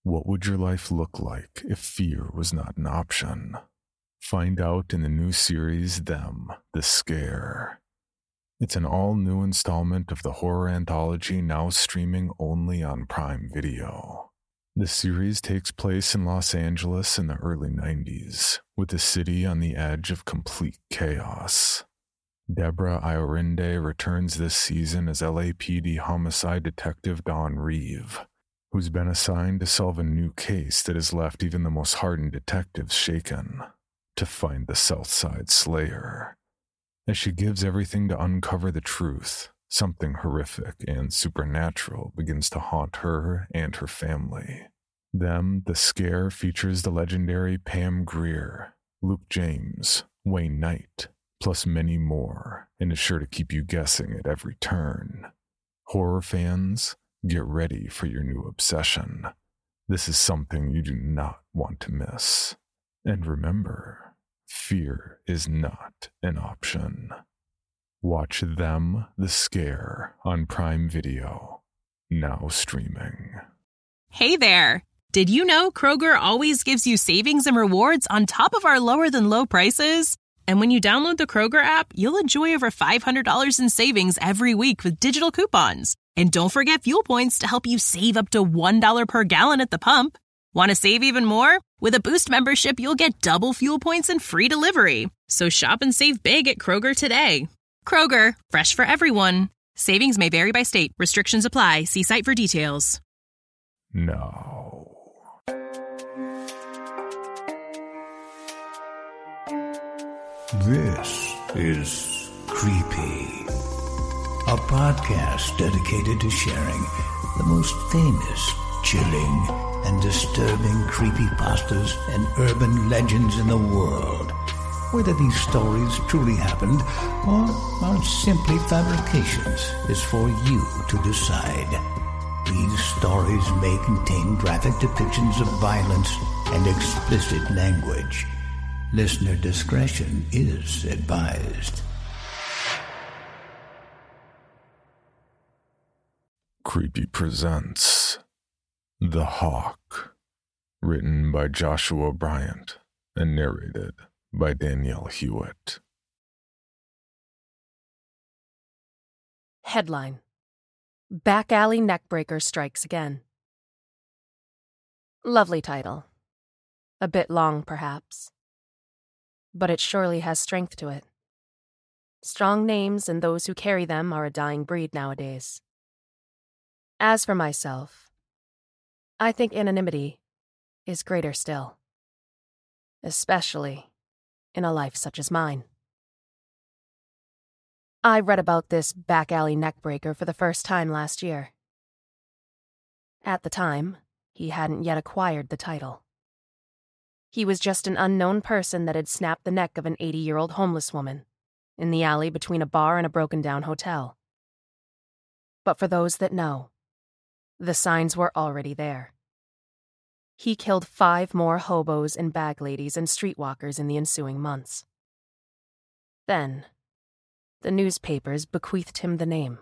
What would your life look like if fear was not an option? Find out in the new series, Them, The Scare. It's an all-new installment of the horror anthology now streaming only on Prime Video. The series takes place in Los Angeles in the early 90s, with the city on the edge of complete chaos. Deborah Iorinde returns this season as LAPD homicide detective Dawn Reeve, who's been assigned to solve a new case that has left even the most hardened detectives shaken, to find the Southside Slayer. As she gives everything to uncover the truth, something horrific and supernatural begins to haunt her and her family. Them, The Scare features the legendary Pam Grier, Luke James, Wayne Knight, plus many more, and is sure to keep you guessing at every turn. Horror fans, get ready for your new obsession. This is something you do not want to miss. And remember, fear is not an option. Watch Them, The Scare on Prime Video, now streaming. Hey there! Did you know Kroger always gives you savings and rewards on top of our lower-than-low prices? And when you download the Kroger app, you'll enjoy over $500 in savings every week with digital coupons. And don't forget fuel points to help you save up to $1 per gallon at the pump. Want to save even more? With a Boost membership, you'll get double fuel points and free delivery. So shop and save big at Kroger today. Kroger, fresh for everyone. Savings may vary by state. Restrictions apply. See site for details. No. This is Creepy, a podcast dedicated to sharing the most famous, chilling, and disturbing creepypastas and urban legends in the world. Whether these stories truly happened or are simply fabrications is for you to decide. These stories may contain graphic depictions of violence and explicit language. Listener discretion is advised. Creepy presents The Hawk, written by Joshua Bryant and narrated by Danielle Hewitt. Headline: Back Alley Neckbreaker Strikes Again. Lovely title. A bit long, perhaps. But it surely has strength to it. Strong names and those who carry them are a dying breed nowadays. As for myself, I think anonymity is greater still. Especially in a life such as mine. I read about this back alley neckbreaker for the first time last year. At the time, he hadn't yet acquired the title. He was just an unknown person that had snapped the neck of an 80-year-old homeless woman in the alley between a bar and a broken-down hotel. But for those that know, the signs were already there. He killed 5 more hobos and bag ladies and streetwalkers in the ensuing months. Then, the newspapers bequeathed him the name.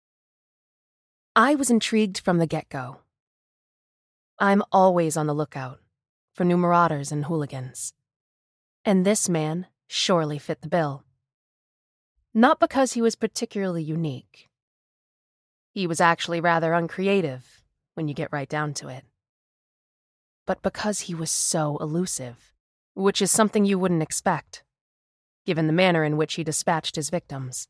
I was intrigued from the get-go. I'm always on the lookout for new marauders and hooligans. And this man surely fit the bill. Not because he was particularly unique. He was actually rather uncreative when you get right down to it. But because he was so elusive, which is something you wouldn't expect, given the manner in which he dispatched his victims.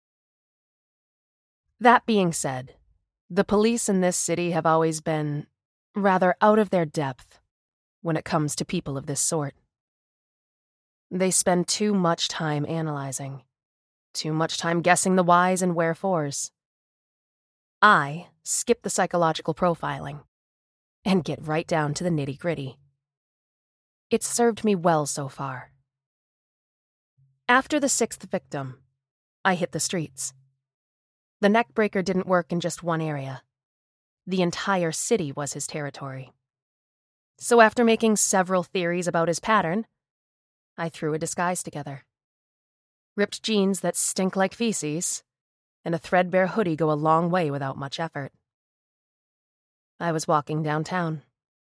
That being said, the police in this city have always been rather out of their depth when it comes to people of this sort. They spend too much time analyzing, too much time guessing the whys and wherefores. I skip the psychological profiling and get right down to the nitty-gritty. It's served me well so far. After the 6th victim, I hit the streets. The neckbreaker didn't work in just one area. The entire city was his territory. So after making several theories about his pattern, I threw a disguise together. Ripped jeans that stink like feces, and a threadbare hoodie go a long way without much effort. I was walking downtown,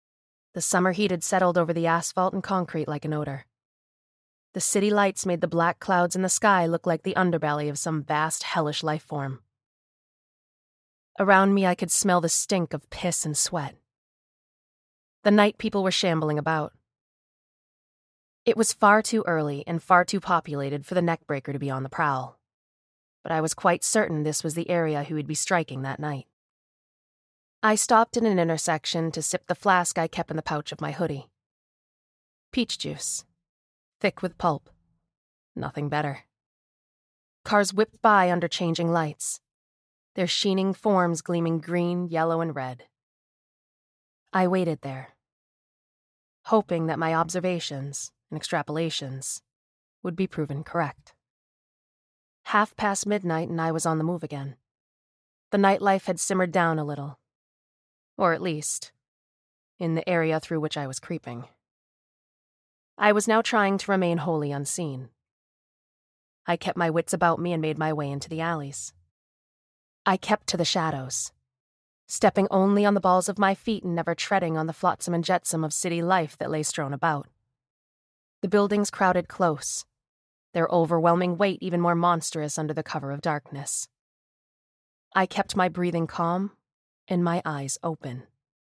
The summer heat had settled over the asphalt and concrete like an odor. The city lights made the black clouds in the sky look like the underbelly of some vast, hellish life form. Around me, I could smell the stink of piss and sweat. The night people were shambling about. It was far too early and far too populated for the neckbreaker to be on the prowl, but I was quite certain this was the area he would be striking that night. I stopped in an intersection to sip the flask I kept in the pouch of my hoodie. Peach juice. Thick with pulp. Nothing better. Cars whipped by under changing lights, their sheening forms gleaming green, yellow, and red. I waited there, hoping that my observations and extrapolations would be proven correct. midnight and I was on the move again. The nightlife had simmered down a little, or at least, in the area through which I was creeping. I was now trying to remain wholly unseen. I kept my wits about me and made my way into the alleys. I kept to the shadows, stepping only on the balls of my feet and never treading on the flotsam and jetsam of city life that lay strewn about. The buildings crowded close, their overwhelming weight even more monstrous under the cover of darkness. I kept my breathing calm and my eyes open.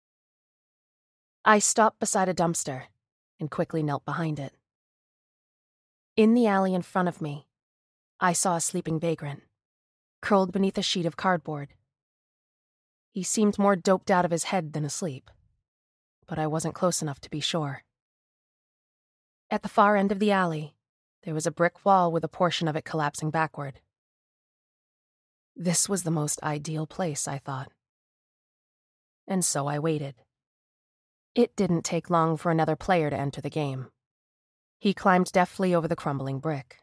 I stopped beside a dumpster and quickly knelt behind it. In the alley in front of me, I saw a sleeping vagrant, curled beneath a sheet of cardboard. He seemed more doped out of his head than asleep, but I wasn't close enough to be sure. At the far end of the alley, there was a brick wall with a portion of it collapsing backward. This was the most ideal place, I thought. And so I waited. It didn't take long for another player to enter the game. He climbed deftly over the crumbling brick.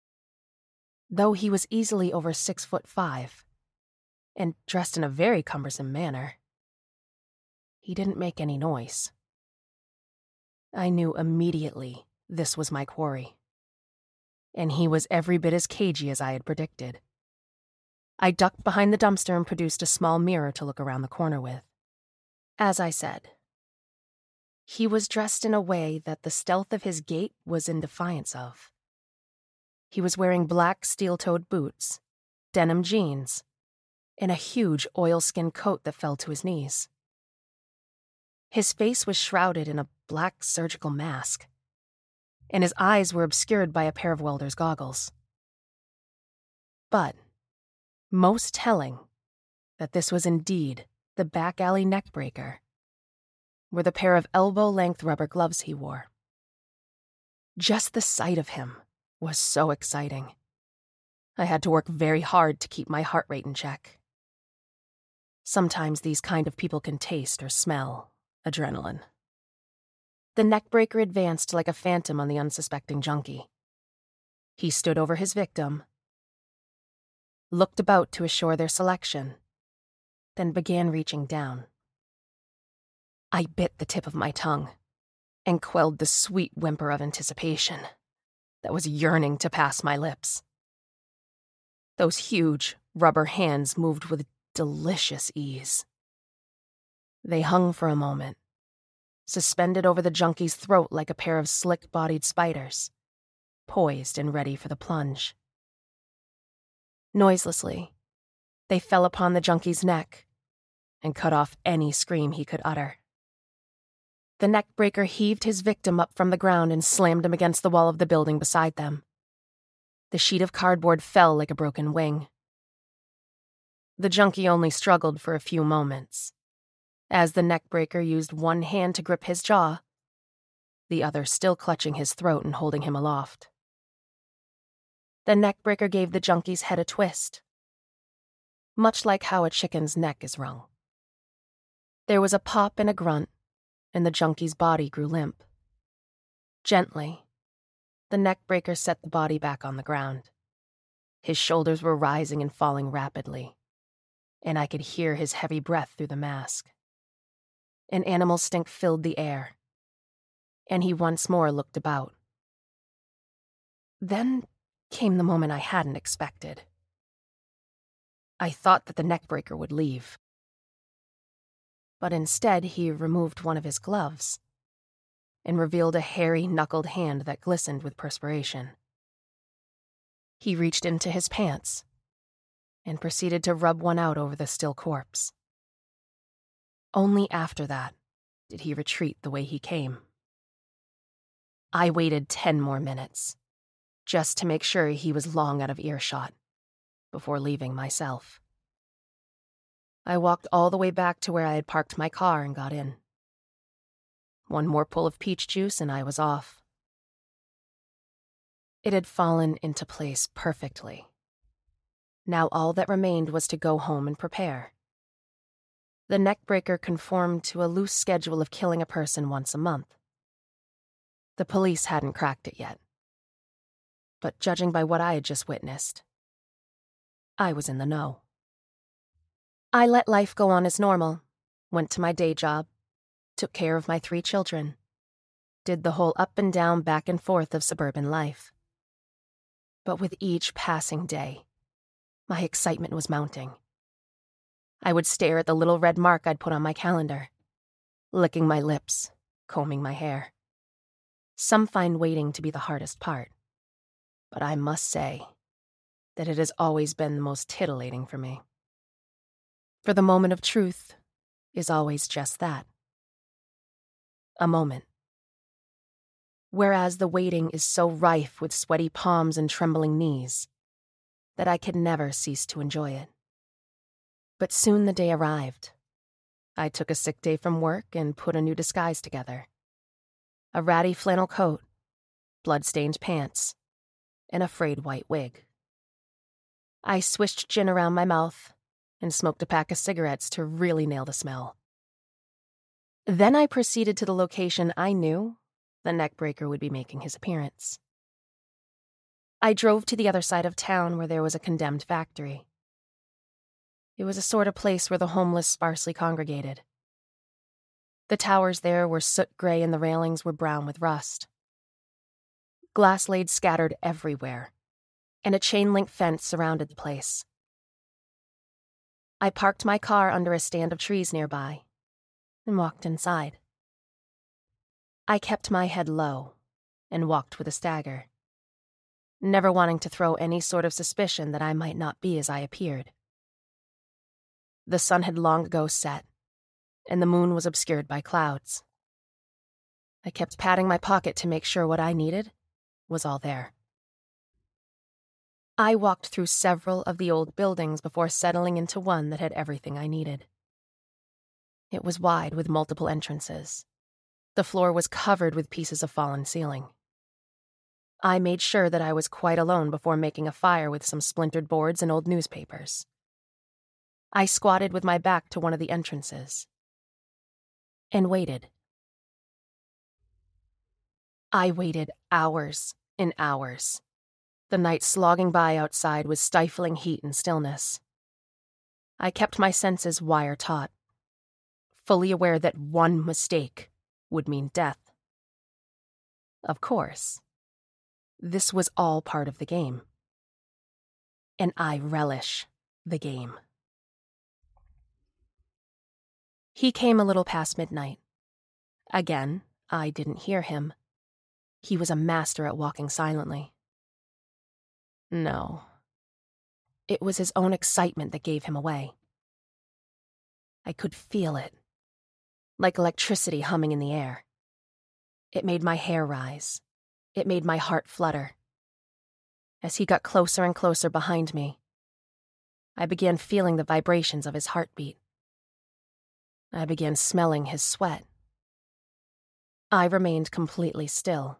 Though he was easily over 6'5", and dressed in a very cumbersome manner, he didn't make any noise. I knew immediately this was my quarry, and he was every bit as cagey as I had predicted. I ducked behind the dumpster and produced a small mirror to look around the corner with. As I said, he was dressed in a way that the stealth of his gait was in defiance of. He was wearing black steel-toed boots, denim jeans, and a huge oilskin coat that fell to his knees. His face was shrouded in a black surgical mask, and his eyes were obscured by a pair of welder's goggles. But, most telling that this was indeed the back alley neckbreaker, were the pair of elbow-length rubber gloves he wore. Just the sight of him was so exciting. I had to work very hard to keep my heart rate in check. Sometimes these kind of people can taste or smell adrenaline. The neckbreaker advanced like a phantom on the unsuspecting junkie. He stood over his victim, looked about to assure their selection, then began reaching down. I bit the tip of my tongue and quelled the sweet whimper of anticipation that was yearning to pass my lips. Those huge rubber hands moved with delicious ease. They hung for a moment, suspended over the junkie's throat like a pair of slick-bodied spiders, poised and ready for the plunge. Noiselessly, they fell upon the junkie's neck and cut off any scream he could utter. The neckbreaker heaved his victim up from the ground and slammed him against the wall of the building beside them. The sheet of cardboard fell like a broken wing. The junkie only struggled for a few moments, as the neckbreaker used one hand to grip his jaw, the other still clutching his throat and holding him aloft. The neckbreaker gave the junkie's head a twist, much like how a chicken's neck is wrung. There was a pop and a grunt, and the junkie's body grew limp. Gently, the neckbreaker set the body back on the ground. His shoulders were rising and falling rapidly, and I could hear his heavy breath through the mask. An animal stink filled the air, and he once more looked about. Then came the moment I hadn't expected. I thought that the neckbreaker would leave, but instead he removed one of his gloves and revealed a hairy, knuckled hand that glistened with perspiration. He reached into his pants and proceeded to rub one out over the still corpse. Only after that did he retreat the way he came. I waited 10 more minutes, just to make sure he was long out of earshot, before leaving myself. I walked all the way back to where I had parked my car and got in. One more pull of peach juice and I was off. It had fallen into place perfectly. Now all that remained was to go home and prepare. The neckbreaker conformed to a loose schedule of killing a person once a month. The police hadn't cracked it yet. But judging by what I had just witnessed, I was in the know. I let life go on as normal, went to my day job, took care of my 3 children, did the whole up and down, back and forth of suburban life. But with each passing day, my excitement was mounting. I would stare at the little red mark I'd put on my calendar, licking my lips, combing my hair. Some find waiting to be the hardest part, but I must say that it has always been the most titillating for me. For the moment of truth is always just that. A moment. Whereas the waiting is so rife with sweaty palms and trembling knees that I could never cease to enjoy it. But soon the day arrived. I took a sick day from work and put a new disguise together. A ratty flannel coat, blood-stained pants, and a frayed white wig. I swished gin around my mouth and smoked a pack of cigarettes to really nail the smell. Then I proceeded to the location I knew the neckbreaker would be making his appearance. I drove to the other side of town where there was a condemned factory. It was a sort of place where the homeless sparsely congregated. The towers there were soot gray and the railings were brown with rust. Glass laid scattered everywhere, and a chain-link fence surrounded the place. I parked my car under a stand of trees nearby and walked inside. I kept my head low and walked with a stagger, never wanting to throw any sort of suspicion that I might not be as I appeared. The sun had long ago set, and the moon was obscured by clouds. I kept patting my pocket to make sure what I needed was all there. I walked through several of the old buildings before settling into one that had everything I needed. It was wide with multiple entrances. The floor was covered with pieces of fallen ceiling. I made sure that I was quite alone before making a fire with some splintered boards and old newspapers. I squatted with my back to one of the entrances and waited. I waited hours and hours, the night slogging by outside with stifling heat and stillness. I kept my senses wire-taut, fully aware that one mistake would mean death. Of course, this was all part of the game. And I relish the game. He came a little past midnight. Again, I didn't hear him. He was a master at walking silently. No. It was his own excitement that gave him away. I could feel it, like electricity humming in the air. It made my hair rise. It made my heart flutter. As he got closer and closer behind me, I began feeling the vibrations of his heartbeat. I began smelling his sweat. I remained completely still.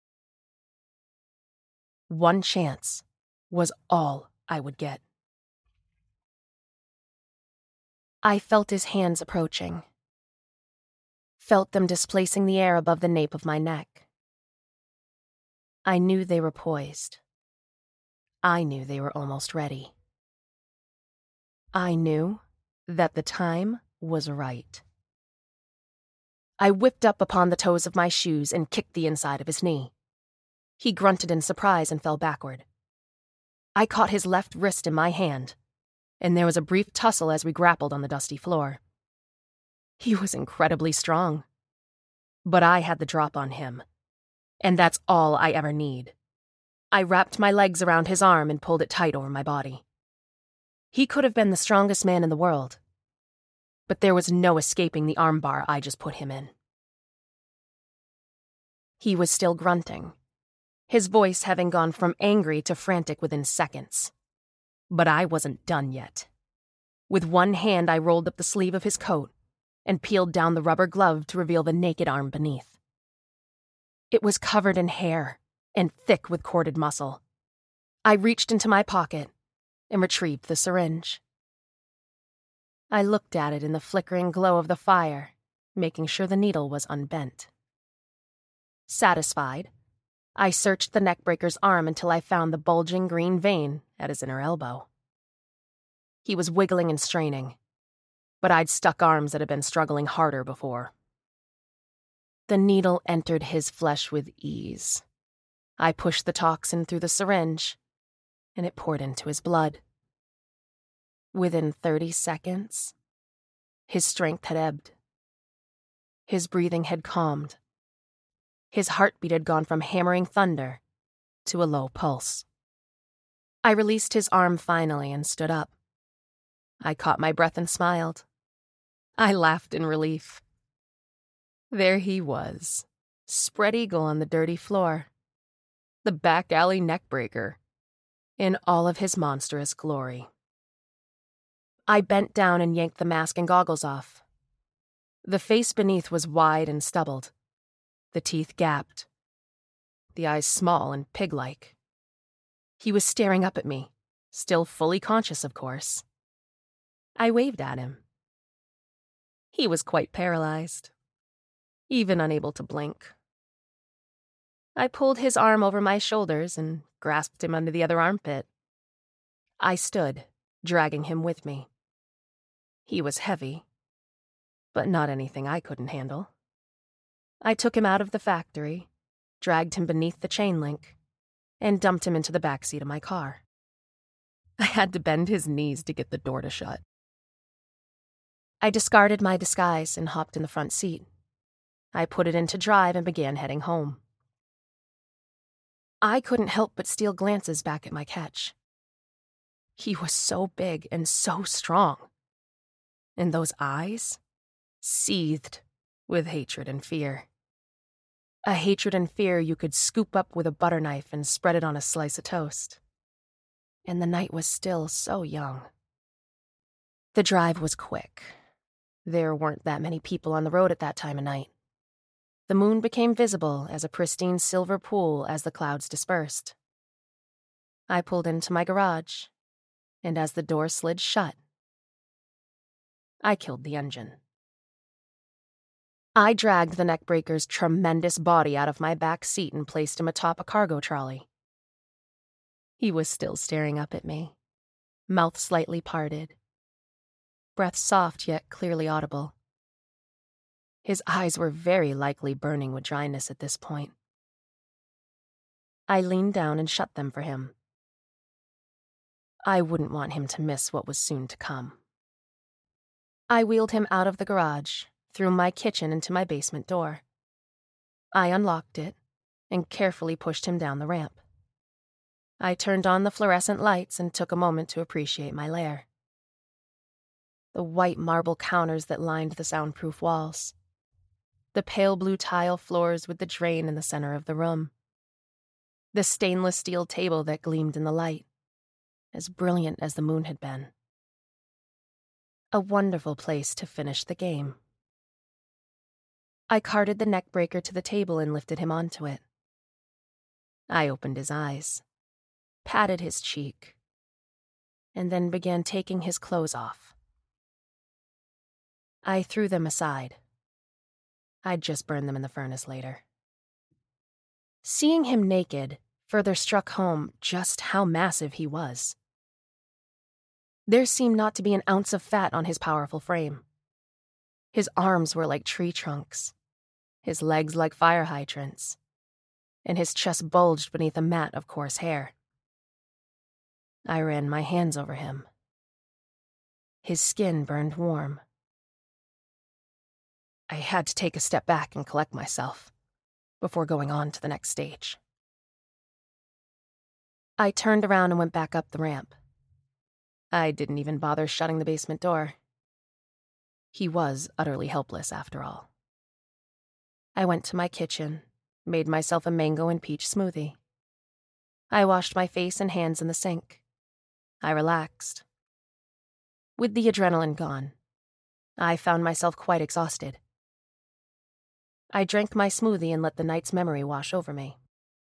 One chance was all I would get. I felt his hands approaching, felt them displacing the air above the nape of my neck. I knew they were poised. I knew they were almost ready. I knew that the time was right. I whipped up upon the toes of my shoes and kicked the inside of his knee. He grunted in surprise and fell backward. I caught his left wrist in my hand, and there was a brief tussle as we grappled on the dusty floor. He was incredibly strong. But I had the drop on him, and that's all I ever need. I wrapped my legs around his arm and pulled it tight over my body. He could have been the strongest man in the world, but there was no escaping the armbar I just put him in. He was still grunting, his voice having gone from angry to frantic within seconds. But I wasn't done yet. With one hand, I rolled up the sleeve of his coat and peeled down the rubber glove to reveal the naked arm beneath. It was covered in hair and thick with corded muscle. I reached into my pocket and retrieved the syringe. I looked at it in the flickering glow of the fire, making sure the needle was unbent. Satisfied, I searched the neckbreaker's arm until I found the bulging green vein at his inner elbow. He was wiggling and straining, but I'd stuck arms that had been struggling harder before. The needle entered his flesh with ease. I pushed the toxin through the syringe, and it poured into his blood. Within 30 seconds, his strength had ebbed. His breathing had calmed. His heartbeat had gone from hammering thunder to a low pulse. I released his arm finally and stood up. I caught my breath and smiled. I laughed in relief. There he was, spread eagle on the dirty floor. The back alley neckbreaker, in all of his monstrous glory. I bent down and yanked the mask and goggles off. The face beneath was wide and stubbled, the teeth gapped, the eyes small and pig-like. He was staring up at me, still fully conscious, of course. I waved at him. He was quite paralyzed, even unable to blink. I pulled his arm over my shoulders and grasped him under the other armpit. I stood, dragging him with me. He was heavy, but not anything I couldn't handle. I took him out of the factory, dragged him beneath the chain link, and dumped him into the backseat of my car. I had to bend his knees to get the door to shut. I discarded my disguise and hopped in the front seat. I put it into drive and began heading home. I couldn't help but steal glances back at my catch. He was so big and so strong. And those eyes seethed with hatred and fear. A hatred and fear you could scoop up with a butter knife and spread it on a slice of toast. And the night was still so young. The drive was quick. There weren't that many people on the road at that time of night. The moon became visible as a pristine silver pool as the clouds dispersed. I pulled into my garage, and as the door slid shut, I killed the engine. I dragged the neckbreaker's tremendous body out of my back seat and placed him atop a cargo trolley. He was still staring up at me, mouth slightly parted, breath soft yet clearly audible. His eyes were very likely burning with dryness at this point. I leaned down and shut them for him. I wouldn't want him to miss what was soon to come. I wheeled him out of the garage, through my kitchen into my basement door. I unlocked it and carefully pushed him down the ramp. I turned on the fluorescent lights and took a moment to appreciate my lair. The white marble counters that lined the soundproof walls. The pale blue tile floors with the drain in the center of the room. The stainless steel table that gleamed in the light, as brilliant as the moon had been. A wonderful place to finish the game. I carted the neckbreaker to the table and lifted him onto it. I opened his eyes, patted his cheek, and then began taking his clothes off. I threw them aside. I'd just burn them in the furnace later. Seeing him naked further struck home just how massive he was. There seemed not to be an ounce of fat on his powerful frame. His arms were like tree trunks, his legs like fire hydrants, and his chest bulged beneath a mat of coarse hair. I ran my hands over him. His skin burned warm. I had to take a step back and collect myself before going on to the next stage. I turned around and went back up the ramp. I didn't even bother shutting the basement door. He was utterly helpless after all. I went to my kitchen, made myself a mango and peach smoothie. I washed my face and hands in the sink. I relaxed. With the adrenaline gone, I found myself quite exhausted. I drank my smoothie and let the night's memory wash over me.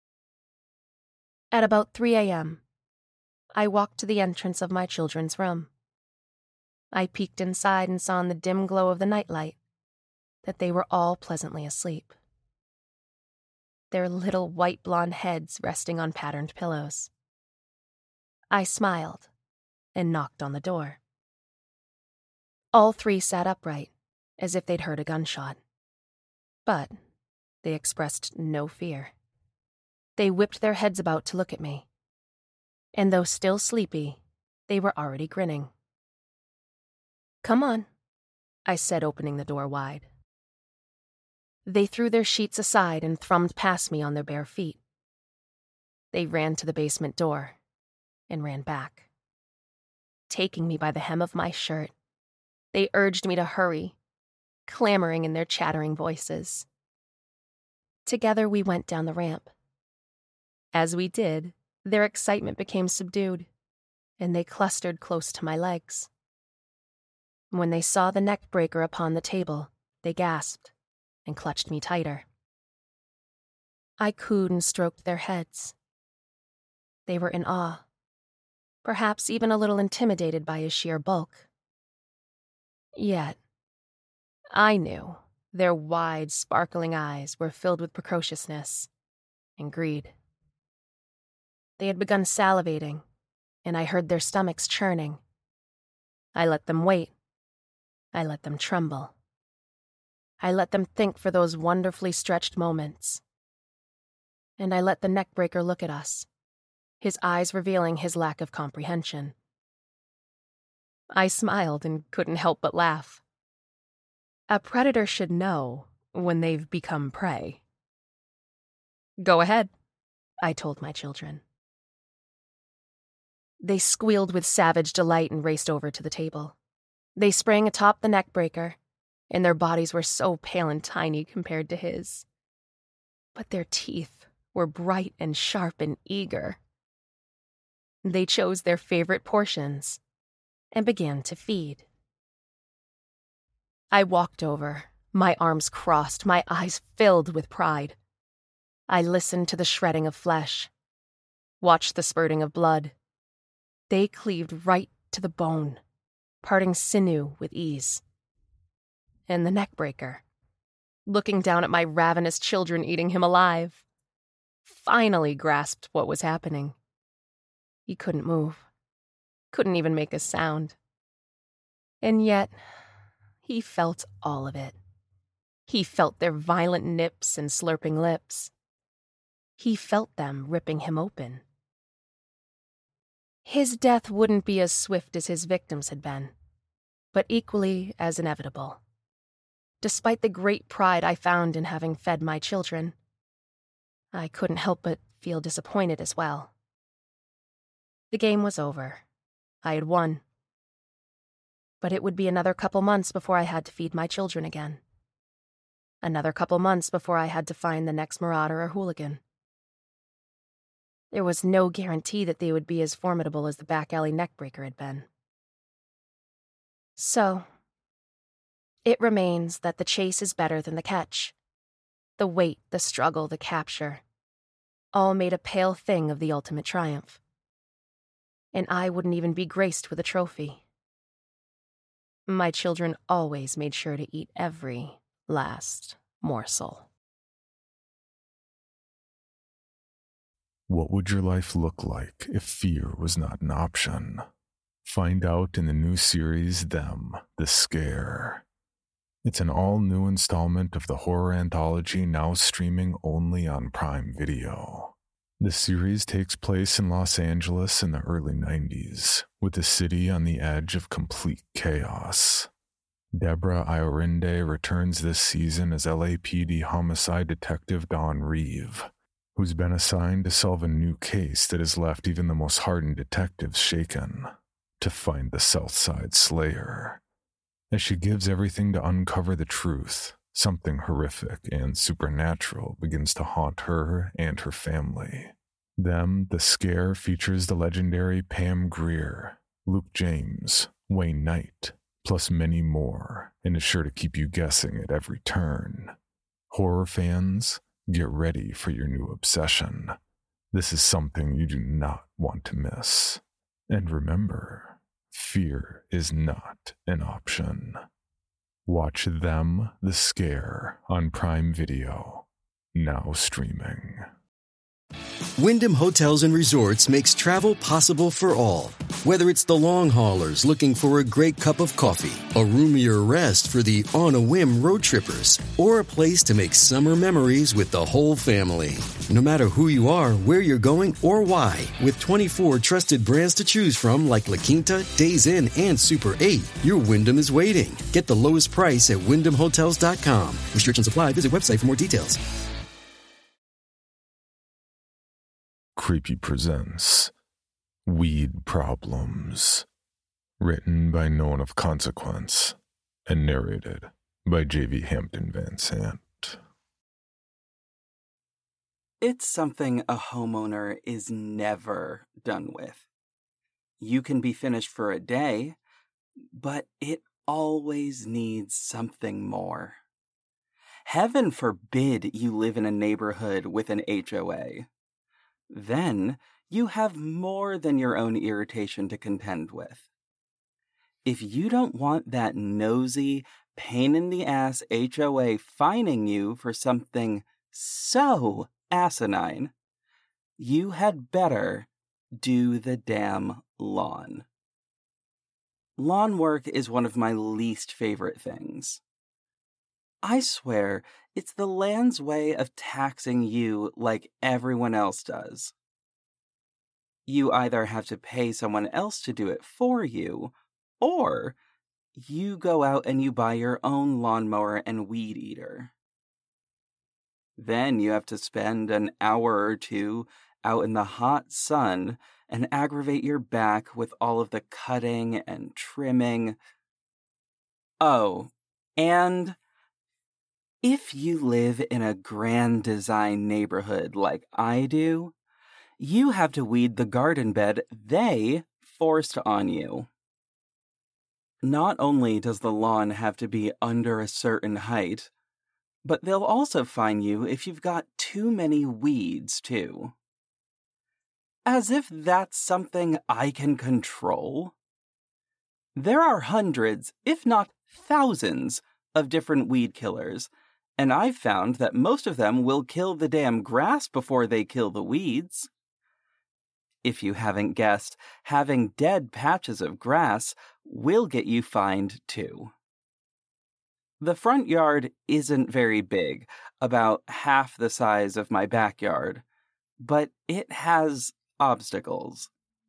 At about 3 a.m., I walked to the entrance of my children's room. I peeked inside and saw in the dim glow of the nightlight that they were all pleasantly asleep, their little white blonde heads resting on patterned pillows. I smiled and knocked on the door. All three sat upright, as if they'd heard a gunshot. But they expressed no fear. They whipped their heads about to look at me. And though still sleepy, they were already grinning. "Come on," I said, opening the door wide. They threw their sheets aside and thrummed past me on their bare feet. They ran to the basement door and ran back. Taking me by the hem of my shirt, they urged me to hurry, clamoring in their chattering voices. Together we went down the ramp. As we did, their excitement became subdued, and they clustered close to my legs. When they saw the neck breaker upon the table, they gasped and clutched me tighter. I cooed and stroked their heads. They were in awe, perhaps even a little intimidated by his sheer bulk. Yet, I knew their wide, sparkling eyes were filled with precociousness and greed. They had begun salivating, and I heard their stomachs churning. I let them wait. I let them tremble. I let them think for those wonderfully stretched moments. And I let the neckbreaker look at us, his eyes revealing his lack of comprehension. I smiled and couldn't help but laugh. A predator should know when they've become prey. "Go ahead," I told my children. They squealed with savage delight and raced over to the table. They sprang atop the neckbreaker, and their bodies were so pale and tiny compared to his. But their teeth were bright and sharp and eager. They chose their favorite portions and began to feed. I walked over, my arms crossed, my eyes filled with pride. I listened to the shredding of flesh, watched the spurting of blood. They cleaved right to the bone, parting sinew with ease. And the neckbreaker, looking down at my ravenous children eating him alive, finally grasped what was happening. He couldn't move, couldn't even make a sound. And yet, he felt all of it. He felt their violent nips and slurping lips. He felt them ripping him open. His death wouldn't be as swift as his victims had been, but equally as inevitable. Despite the great pride I found in having fed my children, I couldn't help but feel disappointed as well. The game was over. I had won. But it would be another couple months before I had to feed my children again. Another couple months before I had to find the next marauder or hooligan. There was no guarantee that they would be as formidable as the back alley neckbreaker had been. So, it remains that the chase is better than the catch. The wait, the struggle, the capture, all made a pale thing of the ultimate triumph. And I wouldn't even be graced with a trophy. My children always made sure to eat every last morsel. What would your life look like if fear was not an option? Find out in the new series, Them, The Scare. It's an all-new installment of the horror anthology now streaming only on Prime Video. The series takes place in Los Angeles in the early 90s, with the city on the edge of complete chaos. Deborah Iorinde returns this season as LAPD homicide detective Dawn Reeve, who's been assigned to solve a new case that has left even the most hardened detectives shaken, to find the Southside Slayer. As she gives everything to uncover the truth, something horrific and supernatural begins to haunt her and her family. The Scare features the legendary Pam Grier, Luke James, Wayne Knight, plus many more, and is sure to keep you guessing at every turn. Horror fans, get ready for your new obsession. This is something you do not want to miss. And remember, fear is not an option. Watch Them, The Scare on Prime Video, now streaming. Wyndham Hotels & Resorts makes travel possible for all. Whether it's the long haulers looking for a great cup of coffee, a roomier rest for the on-a-whim road trippers, or a place to make summer memories with the whole family. No matter who you are, where you're going, or why, with 24 trusted brands to choose from like La Quinta, Days Inn, and Super 8, your Wyndham is waiting. Get the lowest price at WyndhamHotels.com. Restrictions apply. Visit website for more details. Creepy presents Weed Problems, written by No One of Consequence and narrated by J.V. Hampton Van Sant. It's something a homeowner is never done with. You can be finished for a day, but it always needs something more. Heaven forbid you live in a neighborhood with an HOA. Then you have more than your own irritation to contend with. If you don't want that nosy, pain-in-the-ass HOA fining you for something so asinine, you had better do the damn lawn. Lawn work is one of my least favorite things. I swear, it's the land's way of taxing you like everyone else does. You either have to pay someone else to do it for you, or you go out and you buy your own lawnmower and weed eater. Then you have to spend an hour or two out in the hot sun and aggravate your back with all of the cutting and trimming. Oh, and if you live in a grand design neighborhood like I do, you have to weed the garden bed they forced on you. Not only does the lawn have to be under a certain height, but they'll also fine you if you've got too many weeds, too. As if that's something I can control. There are hundreds, if not thousands, of different weed killers, and I've found that most of them will kill the damn grass before they kill the weeds. If you haven't guessed, having dead patches of grass will get you fined too. The front yard isn't very big, about half the size of my backyard, but it has obstacles.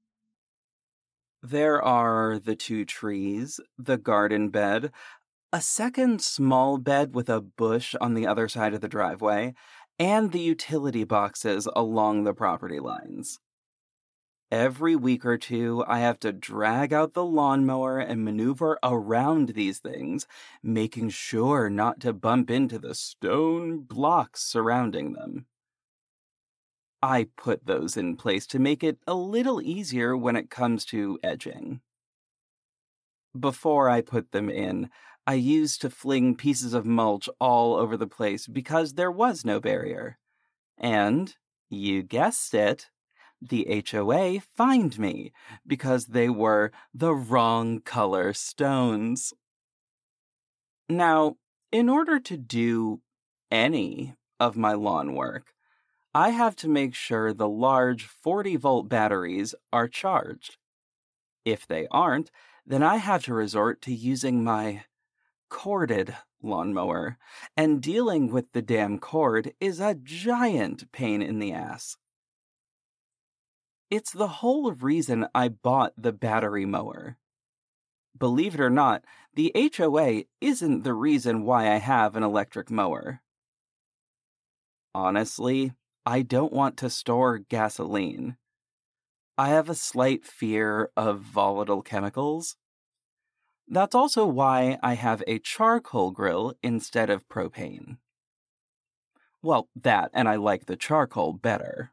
There are the 2 trees, the garden bed, a second small bed with a bush on the other side of the driveway, and the utility boxes along the property lines. Every week or two, I have to drag out the lawnmower and maneuver around these things, making sure not to bump into the stone blocks surrounding them. I put those in place to make it a little easier when it comes to edging. Before I put them in, I used to fling pieces of mulch all over the place because there was no barrier. And, you guessed it, the HOA fined me because they were the wrong color stones. Now, in order to do any of my lawn work, I have to make sure the large 40-volt batteries are charged. If they aren't, then I have to resort to using my corded lawnmower, and dealing with the damn cord is a giant pain in the ass. It's the whole reason I bought the battery mower. believe it or not, the HOA isn't the reason why I have an electric mower. Honestly, I don't want to store gasoline. I have a slight fear of volatile chemicals. That's also why I have a charcoal grill instead of propane. Well, that, and I like the charcoal better.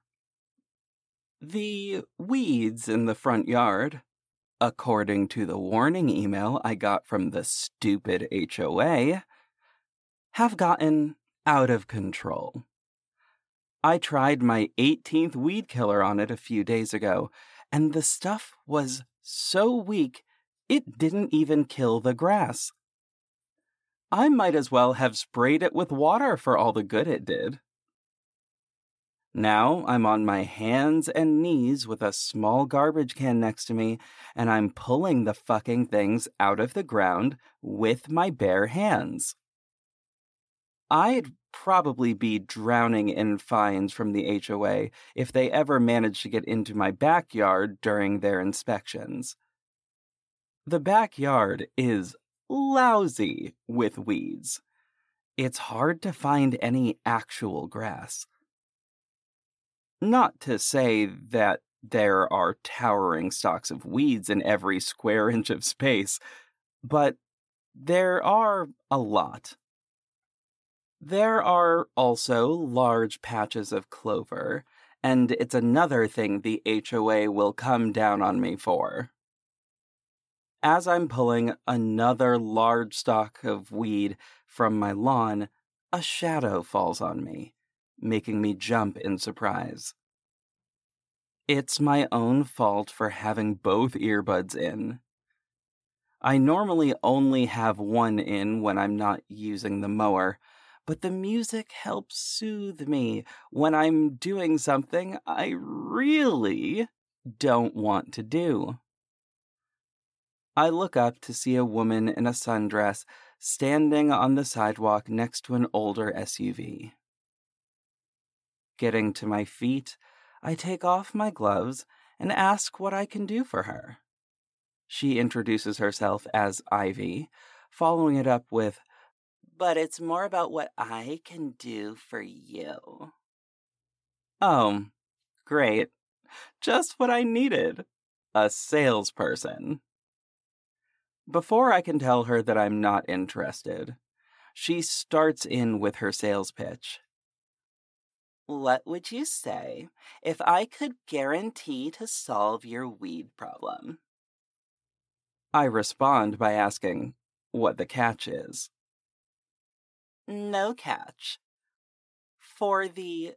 The weeds in the front yard, according to the warning email I got from the stupid HOA, have gotten out of control. I tried my 18th weed killer on it a few days ago, and the stuff was so weak it didn't even kill the grass. I might as well have sprayed it with water for all the good it did. Now I'm on my hands and knees with a small garbage can next to me, and I'm pulling the fucking things out of the ground with my bare hands. I'd probably be drowning in fines from the HOA if they ever managed to get into my backyard during their inspections. The backyard is lousy with weeds. It's hard to find any actual grass. Not to say that there are towering stalks of weeds in every square inch of space, but there are a lot. There are also large patches of clover, and it's another thing the HOA will come down on me for. As I'm pulling another large stalk of weed from my lawn, a shadow falls on me, making me jump in surprise. It's my own fault for having both earbuds in. I normally only have one in when I'm not using the mower, but the music helps soothe me when I'm doing something I really don't want to do. I look up to see a woman in a sundress standing on the sidewalk next to an older SUV. Getting to my feet, I take off my gloves and ask what I can do for her. She introduces herself as Ivy, following it up with, "But it's more about what I can do for you." Oh, great. Just what I needed. A salesperson. Before I can tell her that I'm not interested, she starts in with her sales pitch. "What would you say if I could guarantee to solve your weed problem?" I respond by asking what the catch is. "No catch. For the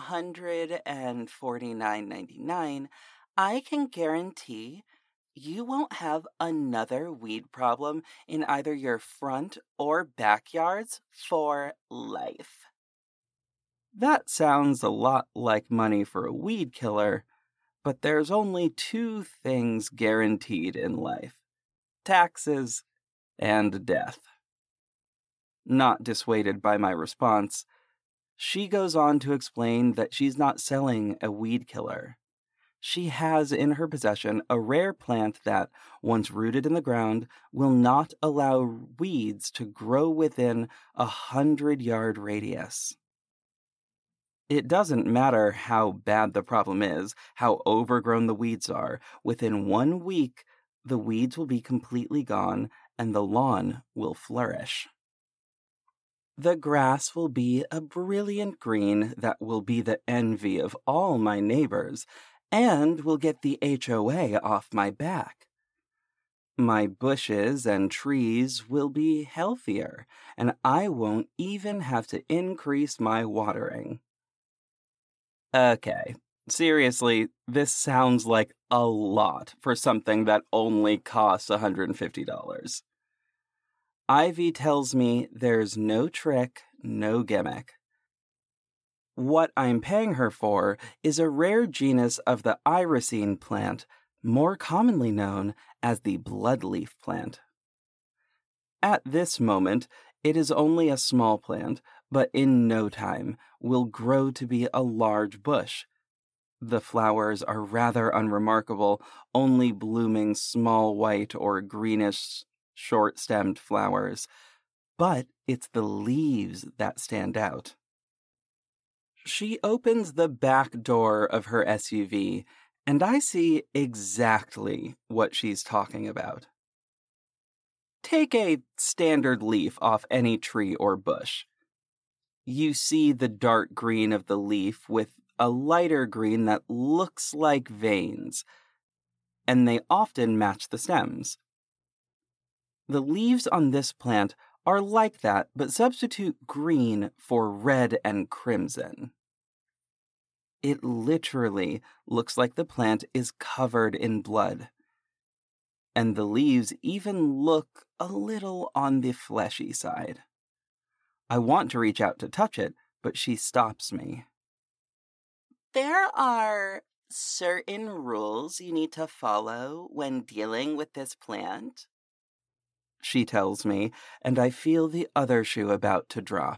$149.99, I can guarantee you won't have another weed problem in either your front or backyards for life." That sounds a lot like money for a weed killer, but there's only two things guaranteed in life: taxes and death. Not dissuaded by my response, she goes on to explain that she's not selling a weed killer. She has in her possession a rare plant that, once rooted in the ground, will not allow weeds to grow within 100-yard radius. It doesn't matter how bad the problem is, how overgrown the weeds are. Within 1 week, the weeds will be completely gone and the lawn will flourish. The grass will be a brilliant green that will be the envy of all my neighbors, and will get the HOA off my back. My bushes and trees will be healthier, and I won't even have to increase my watering. Okay, seriously, this sounds like a lot for something that only costs $150. Ivy tells me there's no trick, no gimmick. What I'm paying her for is a rare genus of the irisine plant, more commonly known as the bloodleaf plant. At this moment, it is only a small plant, but in no time will grow to be a large bush. The flowers are rather unremarkable, only blooming small white or greenish short-stemmed flowers. But it's the leaves that stand out. She opens the back door of her SUV, and I see exactly what she's talking about. Take a standard leaf off any tree or bush. You see the dark green of the leaf with a lighter green that looks like veins, and they often match the stems. The leaves on this plant are like that, but substitute green for red and crimson. It literally looks like the plant is covered in blood. And the leaves even look a little on the fleshy side. I want to reach out to touch it, but she stops me. There are certain rules you need to follow when dealing with this plant, she tells me, and I feel the other shoe about to drop.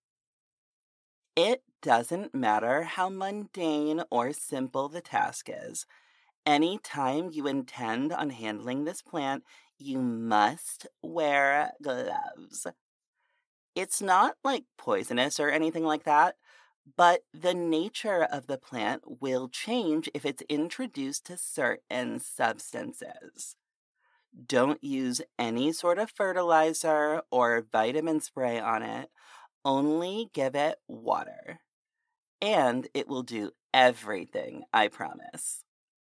It doesn't matter how mundane or simple the task is. Any time you intend on handling this plant, you must wear gloves. It's not like poisonous or anything like that, but the nature of the plant will change if it's introduced to certain substances. Don't use any sort of fertilizer or vitamin spray on it. Only give it water. And it will do everything, I promise.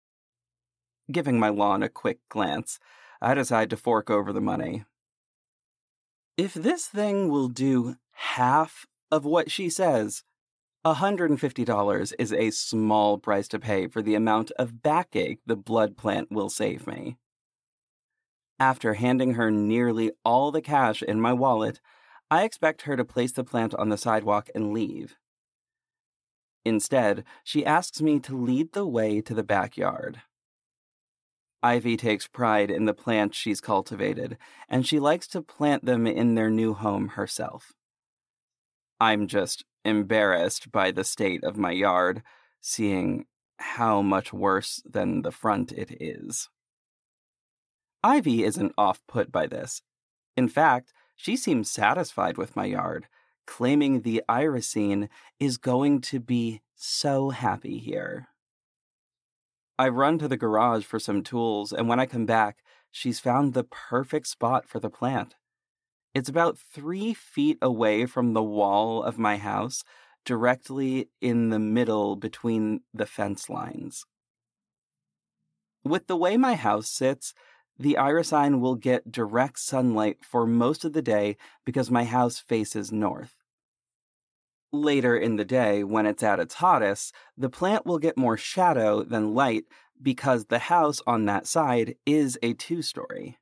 Giving my lawn a quick glance, I decide to fork over the money. If this thing will do half of what she says, $150 is a small price to pay for the amount of backache the blood plant will save me. After handing her nearly all the cash in my wallet, I expect her to place the plant on the sidewalk and leave. Instead, she asks me to lead the way to the backyard. Ivy takes pride in the plants she's cultivated, and she likes to plant them in their new home herself. I'm just embarrassed by the state of my yard, seeing how much worse than the front it is. Ivy isn't off-put by this. In fact, she seems satisfied with my yard, claiming the irisine is going to be so happy here. I run to the garage for some tools, and when I come back, she's found the perfect spot for the plant. It's about 3 feet away from the wall of my house, directly in the middle between the fence lines. With the way my house sits, the irisine will get direct sunlight for most of the day because my house faces north. Later in the day, when it's at its hottest, the plant will get more shadow than light because the house on that side is a 2-story.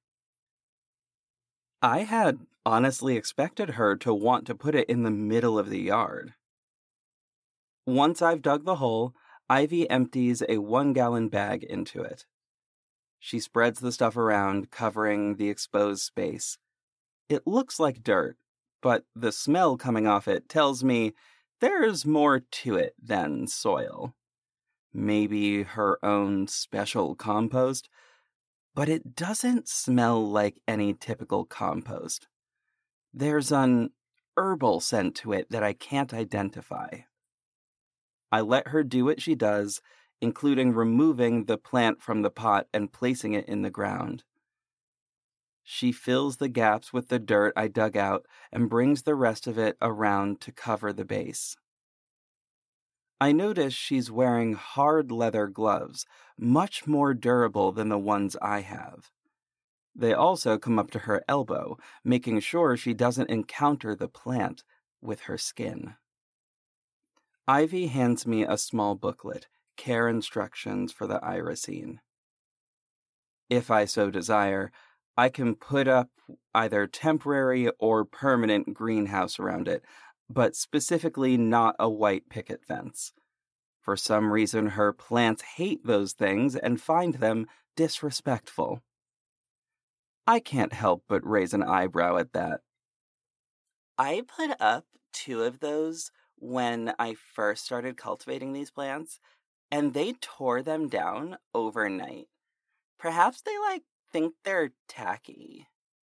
I had honestly expected her to want to put it in the middle of the yard. Once I've dug the hole, Ivy empties a 1-gallon bag into it. She spreads the stuff around, covering the exposed space. It looks like dirt, but the smell coming off it tells me there's more to it than soil. Maybe her own special compost, but it doesn't smell like any typical compost. There's an herbal scent to it that I can't identify. I let her do what she does, including removing the plant from the pot and placing it in the ground. She fills the gaps with the dirt I dug out and brings the rest of it around to cover the base. I notice she's wearing hard leather gloves, much more durable than the ones I have. They also come up to her elbow, making sure she doesn't encounter the plant with her skin. Ivy hands me a small booklet, Care Instructions for the Irisine. If I so desire, I can put up either temporary or permanent greenhouse around it, but specifically not a white picket fence. For some reason, her plants hate those things and find them disrespectful. I can't help but raise an eyebrow at that. I put up 2 of those when I first started cultivating these plants, and they tore them down overnight. Perhaps they, think they're tacky.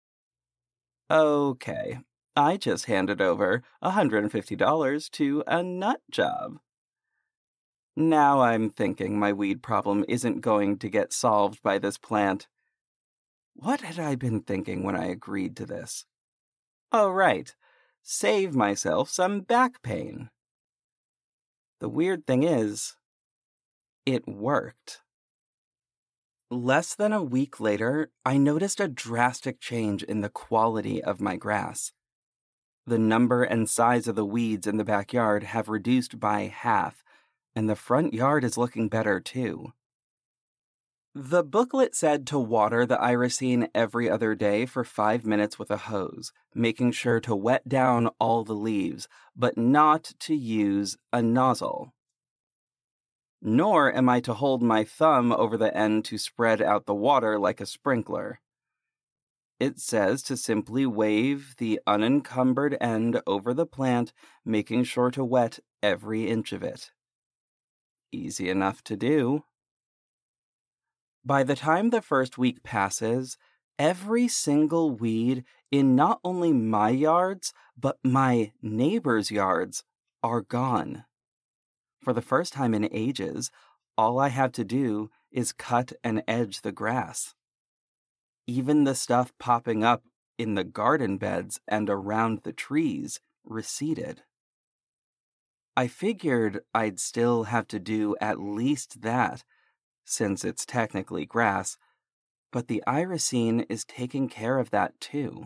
Okay, I just handed over $150 to a nut job. Now I'm thinking my weed problem isn't going to get solved by this plant. What had I been thinking when I agreed to this? Oh, right. Save myself some back pain. The weird thing is, it worked. Less than a week later, I noticed a drastic change in the quality of my grass. The number and size of the weeds in the backyard have reduced by half, and the front yard is looking better too. The booklet said to water the irisine every other day for 5 minutes with a hose, making sure to wet down all the leaves, but not to use a nozzle. Nor am I to hold my thumb over the end to spread out the water like a sprinkler. It says to simply wave the unencumbered end over the plant, making sure to wet every inch of it. Easy enough to do. By the time the first week passes, every single weed in not only my yards, but my neighbors' yards are gone. For the first time in ages, all I have to do is cut and edge the grass. Even the stuff popping up in the garden beds and around the trees receded. I figured I'd still have to do at least that, since it's technically grass, but the irisine is taking care of that too.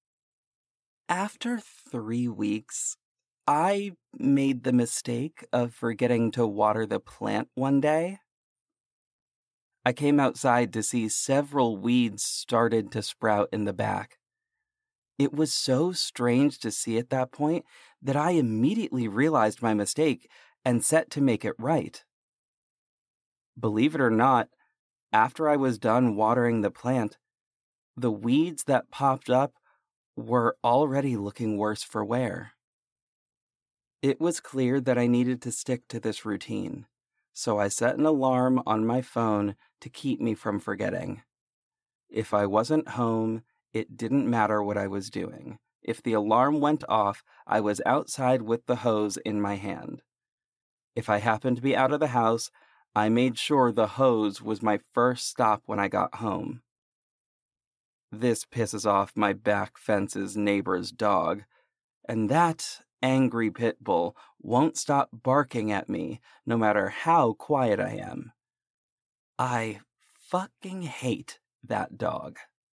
After 3 weeks, I made the mistake of forgetting to water the plant one day. I came outside to see several weeds started to sprout in the back. It was so strange to see at that point that I immediately realized my mistake and set to make it right. Believe it or not, after I was done watering the plant, the weeds that popped up were already looking worse for wear. It was clear that I needed to stick to this routine, so I set an alarm on my phone to keep me from forgetting. If I wasn't home, it didn't matter what I was doing. If the alarm went off, I was outside with the hose in my hand. If I happened to be out of the house, I made sure the hose was my first stop when I got home. This pisses off my back fence's neighbor's dog, and that angry pit bull won't stop barking at me no matter how quiet I am. I fucking hate that dog.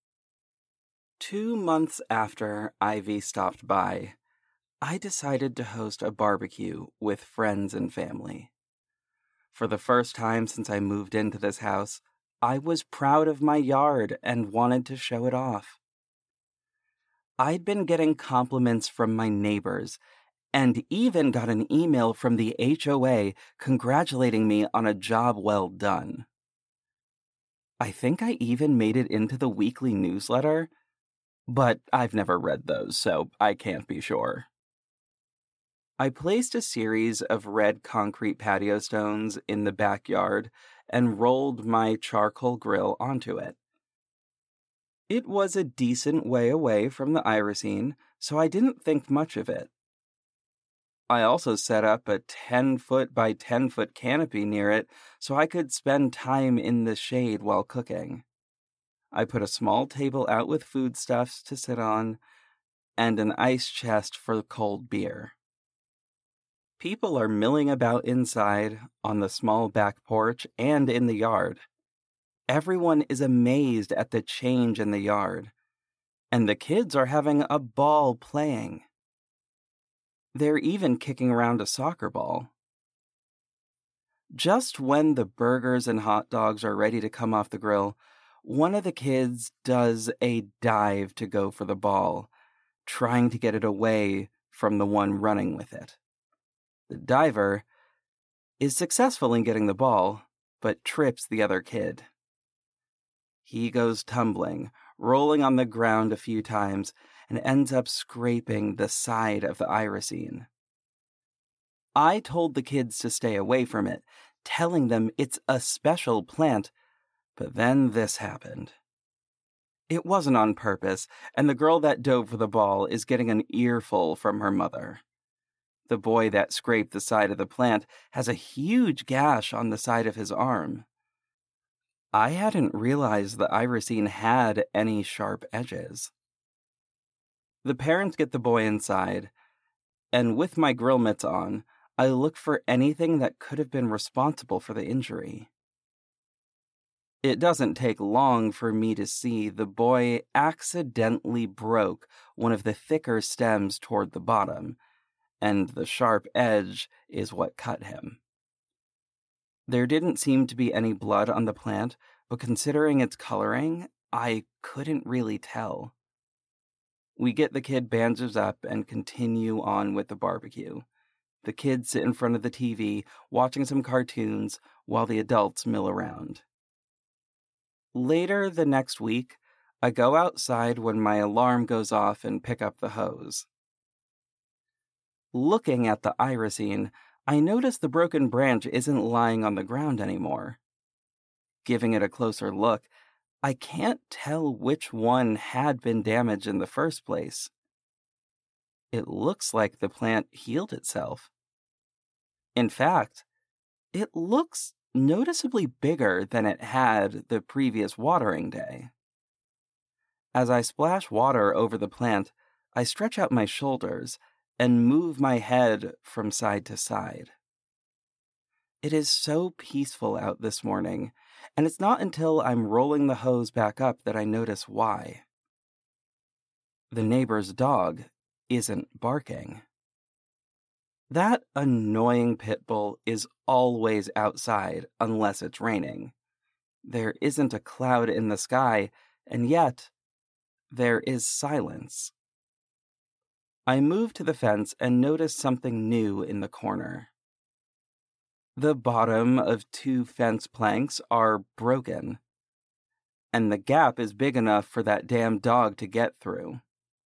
2 months after Ivy stopped by, I decided to host a barbecue with friends and family. For the first time since I moved into this house, I was proud of my yard and wanted to show it off. I'd been getting compliments from my neighbors, and even got an email from the HOA congratulating me on a job well done. I think I even made it into the weekly newsletter, but I've never read those, so I can't be sure. I placed a series of red concrete patio stones in the backyard and rolled my charcoal grill onto it. It was a decent way away from the irisine, so I didn't think much of it. I also set up a 10-foot by 10-foot canopy near it so I could spend time in the shade while cooking. I put a small table out with foodstuffs to sit on and an ice chest for cold beer. People are milling about inside, on the small back porch, and in the yard. Everyone is amazed at the change in the yard, and the kids are having a ball playing. They're even kicking around a soccer ball. Just when the burgers and hot dogs are ready to come off the grill, one of the kids does a dive to go for the ball, trying to get it away from the one running with it. The diver is successful in getting the ball, but trips the other kid. He goes tumbling, rolling on the ground a few times, and ends up scraping the side of the irisine. I told the kids to stay away from it, telling them it's a special plant, but then this happened. It wasn't on purpose, and the girl that dove for the ball is getting an earful from her mother. The boy that scraped the side of the plant has a huge gash on the side of his arm. I hadn't realized the irisine had any sharp edges. The parents get the boy inside, and with my grill mitts on, I look for anything that could have been responsible for the injury. It doesn't take long for me to see the boy accidentally broke one of the thicker stems toward the bottom, and the sharp edge is what cut him. There didn't seem to be any blood on the plant, but considering its coloring, I couldn't really tell. We get the kid bandaged up and continue on with the barbecue. The kids sit in front of the TV, watching some cartoons, while the adults mill around. Later the next week, I go outside when my alarm goes off and pick up the hose. Looking at the irisine, I notice the broken branch isn't lying on the ground anymore. Giving it a closer look, I can't tell which one had been damaged in the first place. It looks like the plant healed itself. In fact, it looks noticeably bigger than it had the previous watering day. As I splash water over the plant, I stretch out my shoulders and move my head from side to side. It is so peaceful out this morning, and it's not until I'm rolling the hose back up that I notice why. The neighbor's dog isn't barking. That annoying pit bull is always outside unless it's raining. There isn't a cloud in the sky, and yet there is silence. I move to the fence and notice something new in the corner. The bottom of 2 fence planks are broken, and the gap is big enough for that damn dog to get through.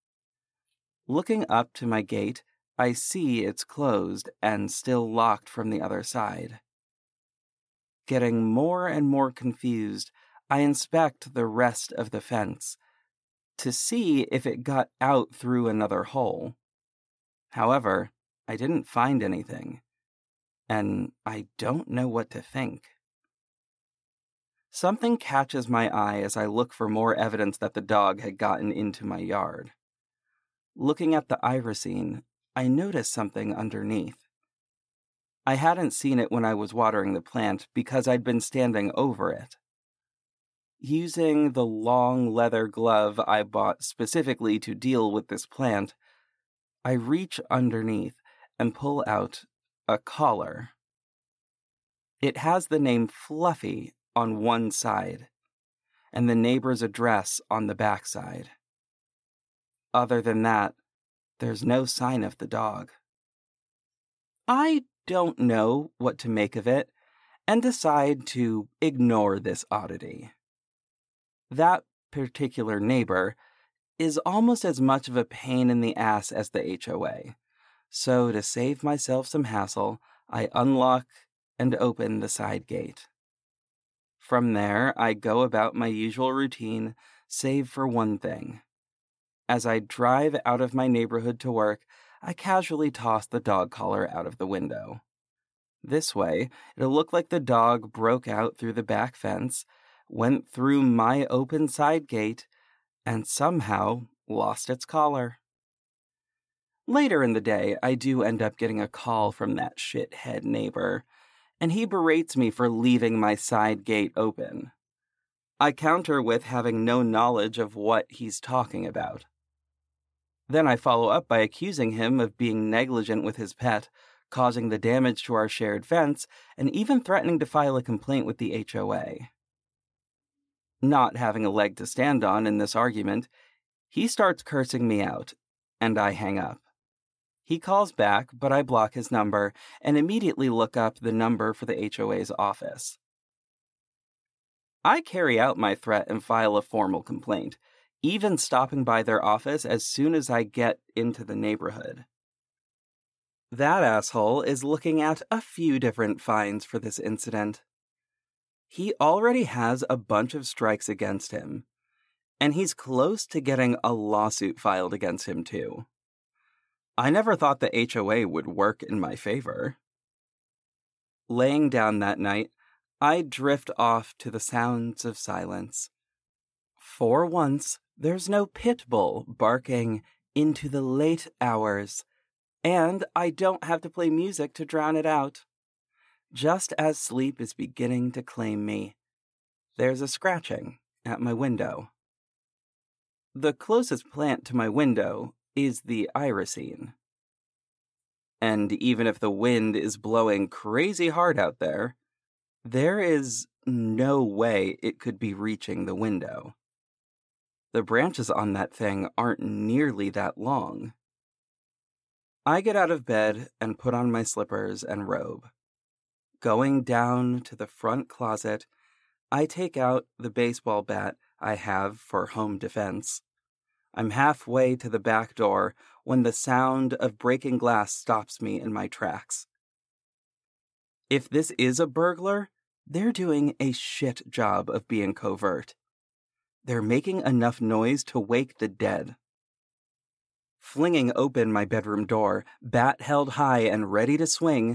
Looking up to my gate, I see it's closed and still locked from the other side. Getting more and more confused, I inspect the rest of the fence to see if it got out through another hole. However, I didn't find anything, and I don't know what to think. Something catches my eye as I look for more evidence that the dog had gotten into my yard. Looking at the irisine, I notice something underneath. I hadn't seen it when I was watering the plant because I'd been standing over it. Using the long leather glove I bought specifically to deal with this plant, I reach underneath and pull out a collar. It has the name Fluffy on one side and the neighbor's address on the back side. Other than that, there's no sign of the dog. I don't know what to make of it and decide to ignore this oddity. That particular neighbor is almost as much of a pain in the ass as the HOA, so to save myself some hassle, I unlock and open the side gate. From there, I go about my usual routine, save for one thing. As I drive out of my neighborhood to work, I casually toss the dog collar out of the window. This way, it'll look like the dog broke out through the back fence, went through my open side gate, and somehow lost its collar. Later in the day, I do end up getting a call from that shithead neighbor, and he berates me for leaving my side gate open. I counter with having no knowledge of what he's talking about. Then I follow up by accusing him of being negligent with his pet, causing the damage to our shared fence, and even threatening to file a complaint with the HOA. Not having a leg to stand on in this argument, he starts cursing me out, and I hang up. He calls back, but I block his number and immediately look up the number for the HOA's office. I carry out my threat and file a formal complaint, even stopping by their office as soon as I get into the neighborhood. That asshole is looking at a few different fines for this incident. He already has a bunch of strikes against him, and he's close to getting a lawsuit filed against him too. I never thought the HOA would work in my favor. Laying down that night, I drift off to the sounds of silence. For once, there's no pit bull barking into the late hours, and I don't have to play music to drown it out. Just as sleep is beginning to claim me, there's a scratching at my window. The closest plant to my window is the irisine. And even if the wind is blowing crazy hard out there is no way it could be reaching the window. The branches on that thing aren't nearly that long. I get out of bed and put on my slippers and robe. Going down to the front closet, I take out the baseball bat I have for home defense. I'm halfway to the back door when the sound of breaking glass stops me in my tracks. If this is a burglar, they're doing a shit job of being covert. They're making enough noise to wake the dead. Flinging open my bedroom door, bat held high and ready to swing,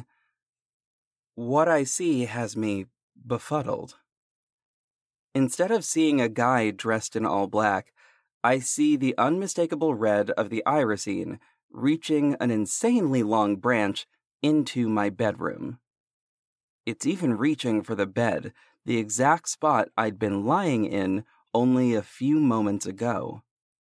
what I see has me befuddled. Instead of seeing a guy dressed in all black, I see the unmistakable red of the irisine reaching an insanely long branch into my bedroom. It's even reaching for the bed, the exact spot I'd been lying in only a few moments ago.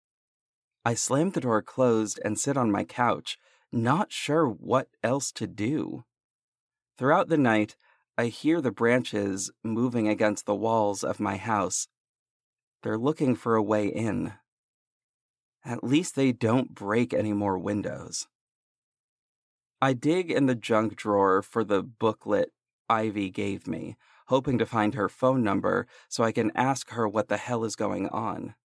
I slam the door closed and sit on my couch, not sure what else to do. Throughout the night, I hear the branches moving against the walls of my house. They're looking for a way in. At least they don't break any more windows. I dig in the junk drawer for the booklet Ivy gave me, hoping to find her phone number so I can ask her what the hell is going on.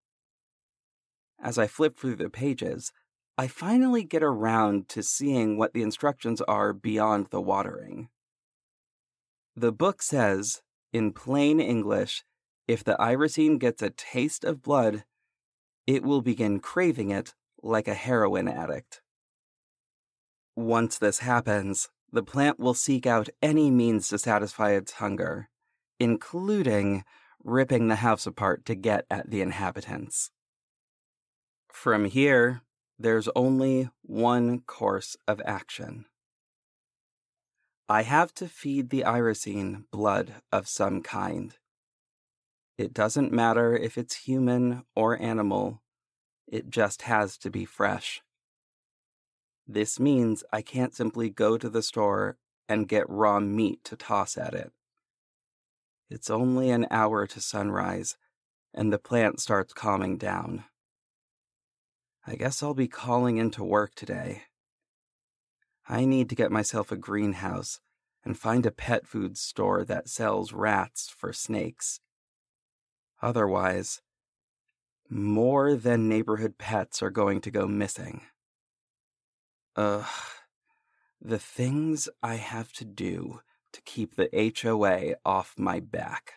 As I flip through the pages, I finally get around to seeing what the instructions are beyond the watering. The book says, in plain English, if the irisine gets a taste of blood, it will begin craving it like a heroin addict. Once this happens, the plant will seek out any means to satisfy its hunger, including ripping the house apart to get at the inhabitants. From here, there's only one course of action. I have to feed the irisine blood of some kind. It doesn't matter if it's human or animal, it just has to be fresh. This means I can't simply go to the store and get raw meat to toss at it. It's only an hour to sunrise, and the plant starts calming down. I guess I'll be calling into work today. I need to get myself a greenhouse and find a pet food store that sells rats for snakes. Otherwise, more than neighborhood pets are going to go missing. The things I have to do to keep the HOA off my back.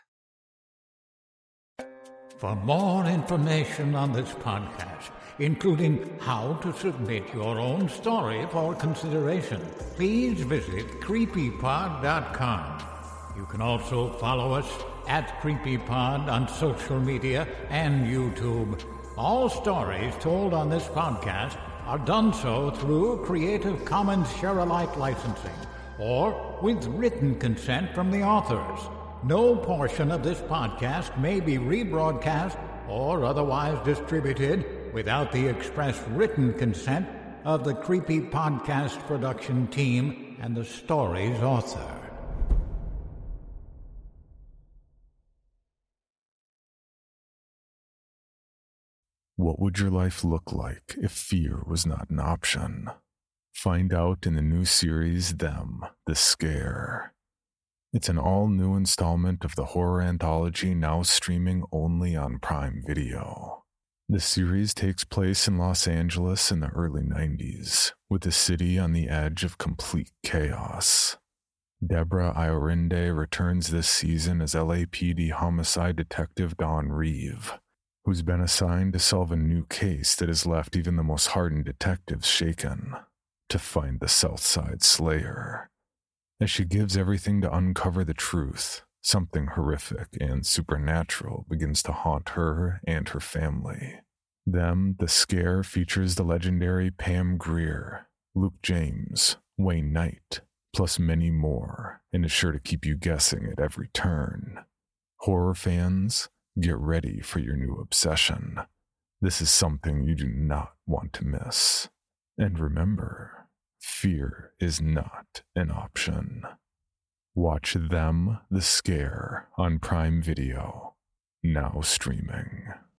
For more information on this podcast, including how to submit your own story for consideration, please visit creepypod.com. You can also follow us at CreepyPod on social media and YouTube. All stories told on this podcast are done so through Creative Commons Share-alike licensing or with written consent from the authors. No portion of this podcast may be rebroadcast or otherwise distributed without the express written consent of the Creepy Podcast production team and the story's author. What would your life look like if fear was not an option? Find out in the new series, Them, The Scare. It's an all-new installment of the horror anthology now streaming only on Prime Video. The series takes place in Los Angeles in the early 90s, with the city on the edge of complete chaos. Deborah Iorinde returns this season as LAPD homicide detective Dawn Reeve, who's been assigned to solve a new case that has left even the most hardened detectives shaken, to find the Southside Slayer. As she gives everything to uncover the truth, something horrific and supernatural begins to haunt her and her family. The Scare features the legendary Pam Grier, Luke James, Wayne Knight, plus many more, and is sure to keep you guessing at every turn. Horror fans, get ready for your new obsession. This is something you do not want to miss. And remember, fear is not an option. Watch The Scare on Prime Video, now streaming.